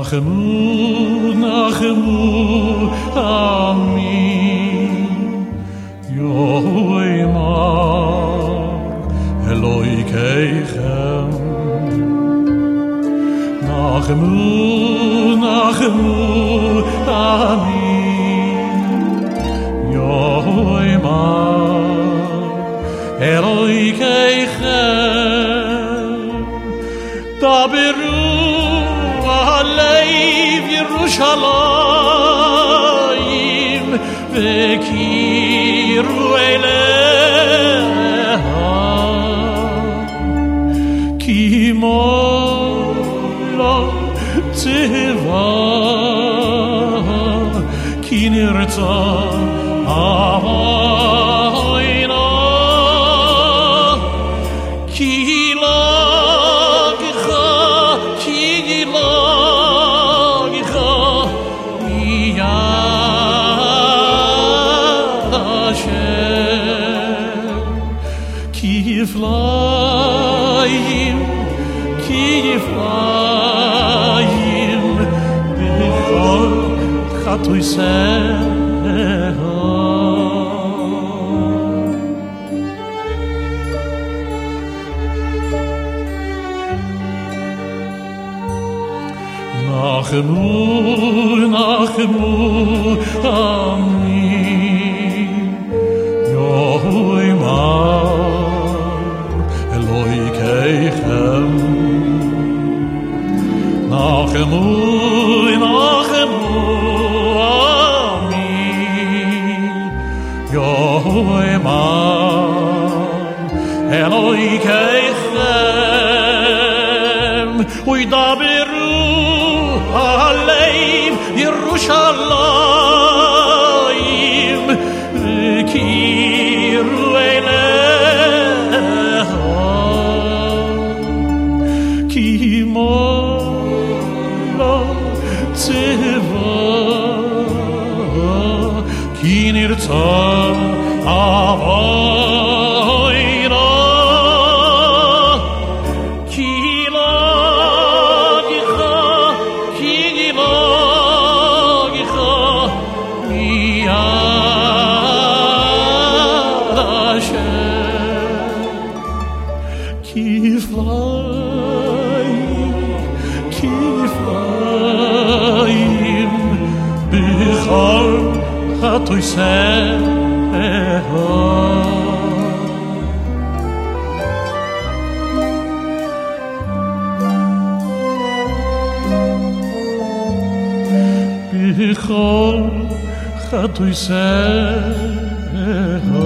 נחמו נחמו עמי יאמר אלוהיכם נחמו נחמו עמי יאמר אלוהיכם דברו הלב ירושלים וקירו אליה כי מולה צבא כי נרצה אהבינה כי לגך כי לגך מיד השם כפליים כפליים בכל חטויסיה נחמו נחמו עמי יאמר אלוהיכם נחמו נחמו עמי יאמר אלוהיכם וידברו הלב ירושלים וקירו אליה כי מולה צבא כי נרצה אהבינה כי לגך כי לגך מיד השם כפליים בכל חטויסיה בכל חטויסיה